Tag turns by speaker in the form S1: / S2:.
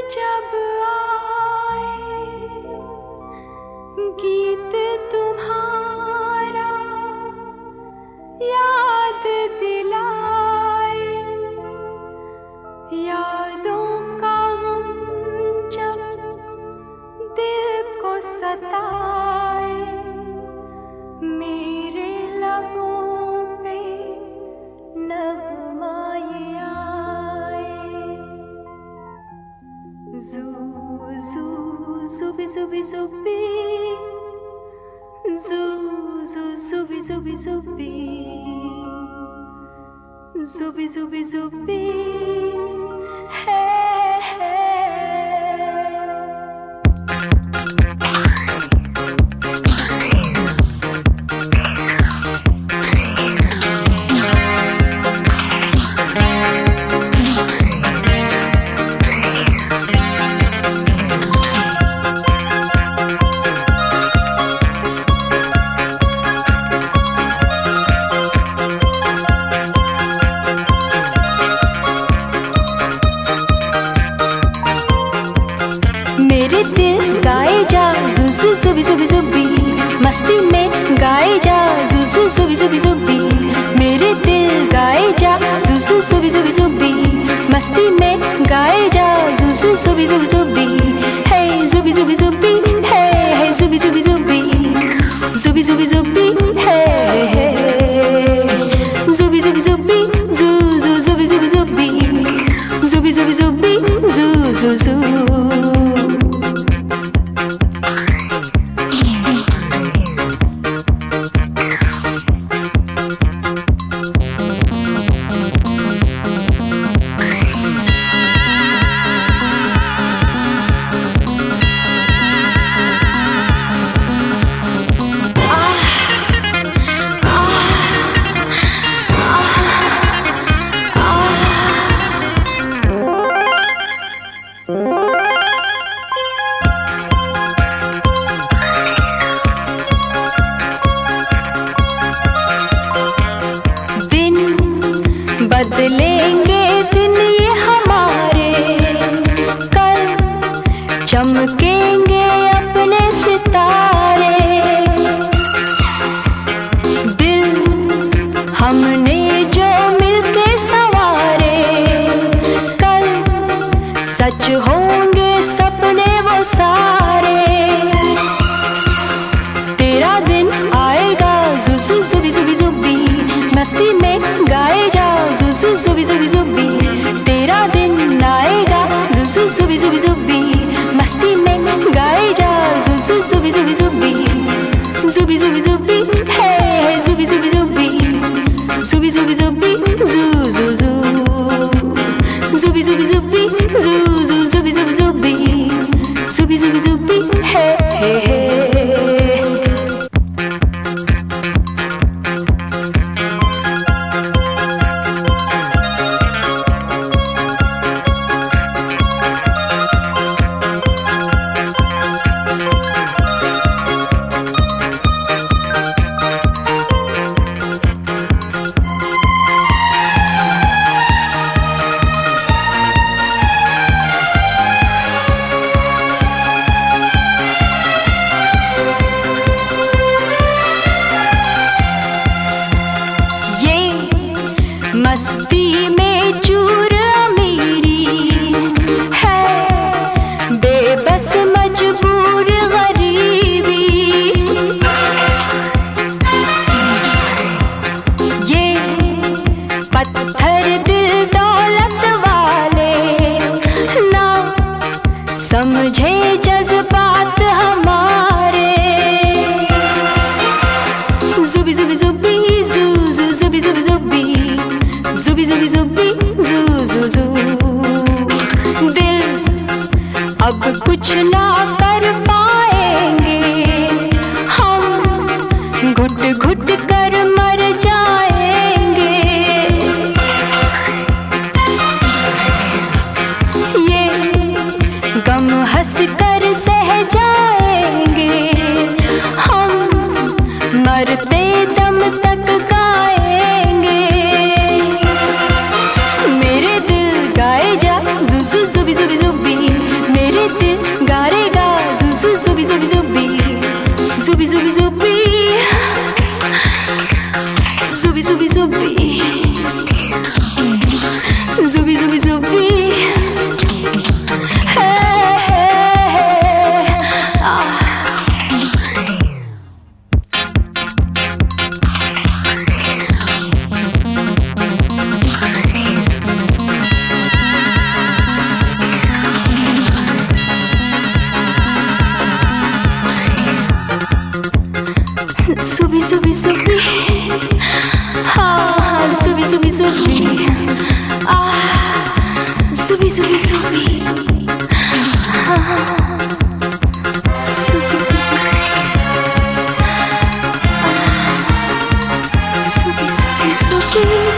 S1: जब आए गीत तुम्हारा याद दिलाए, यादों का गम जब दिल को सताए, मेरे लबों पे नगमा ये आए। जू जू जुबी जुबी जुबी, जू जू जुबी जुबी जुबी, जुबी जुबी जुबी है। मेरे दिल गाए जा जुजू जुबी जुबी जुबी, मस्ती में गाए जा जुजू जुबी जुबी जुबी। मेरे दिल गाए जा जुजू जुबी जुबी जुबी, मस्ती में गाए जा जुजू जुबी जुबी जुबी। हे जुबी जुबी जुबी, हे जुबी जुबी जुबी, जुबी जुबी जुबी है। जुबी जुबी जुबी, जू जू जुबी जुबी जुबी, जुबी जुबी जुबी, जू जू जू। बदलेंगे दिन ये हमारे, कल चमकेंगे अपने सितारे। दिल हमने जो मिलके संवारे, कल सच होंगे सपने वो सारे। तेरा दिन आएगा जुजू जुबी जुबी जुबी, मस्ती में गाए जा जुजू जुबी जुबी जुबी। तेरा दिन आएगा जुजू जुबी जुबी जुबी, मस्ती में गाए जा जुजू जुबी जुबी जुबी। जुबी जुबी जुबी है जुबी जुबी जुबी, जुबी जुबी जुबी, जू जू जू। जुबी जुबी जुबी, जू जू जुबी जुबी जुबी, जुबी जुबी जुबी है। मस्ती में चूर अमीरी है, बेबस मजबूर गरीबी। ये पत्थर दिल दौलत वाले ना समझे जज्बात हमारे। जुबी जुबी जुबी, जू जू जुबी जुबी जुबी, जुबी जुबी जुबी, जू जू जू। दिल अब कुछ ना कर पाएंगे, हम घुट घुट कर मर जाएंगे। ये गम हंस कर सह जाएंगे, हम मरते दम तक गाएंगे। मेरे दिल गाए जा जुजू जुबी जुबी जुबी, सुबी सुबी सुबी, हाँ सुबी सुबी सुबी, सुबी सुबी सुबी, हाँ सुबी सुबी सुबी, सुबी सुबी सुबी।